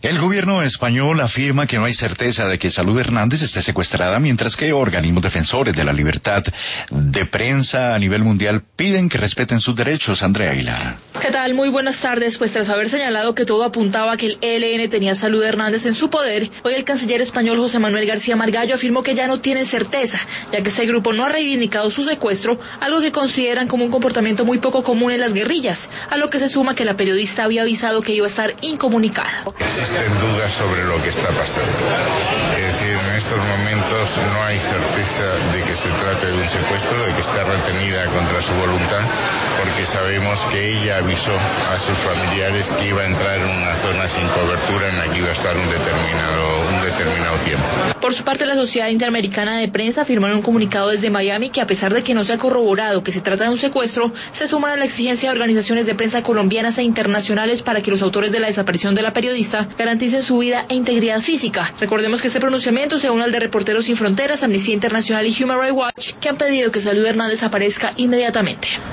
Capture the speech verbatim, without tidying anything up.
El gobierno español afirma que no hay certeza de que Salud Hernández esté secuestrada, mientras que organismos defensores de la libertad de prensa a nivel mundial piden que respeten sus derechos. Andrea Aguilar. ¿Qué tal? Muy buenas tardes. Pues tras haber señalado que todo apuntaba a que el E L N tenía a Salud Hernández en su poder, hoy el canciller español José Manuel García Margallo afirmó que ya no tiene certeza, ya que este grupo no ha reivindicado su secuestro, algo que consideran como un comportamiento muy poco común en las guerrillas, a lo que se suma que la periodista había avisado que iba a estar incomunicada. Existen dudas sobre lo que está pasando. Es decir, en estos momentos no hay certeza de que se trate de un secuestro, de que está retenida contra su voluntad, porque sabemos que ella avisó a sus familiares que iba a entrar en una zona sin cobertura en la que iba a estar un determinado, un determinado tiempo. Por su parte, la Sociedad Interamericana de Prensa afirmó en un comunicado desde Miami que a pesar de que no se ha corroborado que se trata de un secuestro, se suman a la exigencia de organizaciones de prensa colombianas e internacionales para que los autores de la desaparición de la periodista garanticen su vida e integridad física. Recordemos que este pronunciamiento se une al de Reporteros Sin Fronteras, Amnistía Internacional y Human Rights Watch, que han pedido que Salud Hernández aparezca inmediatamente.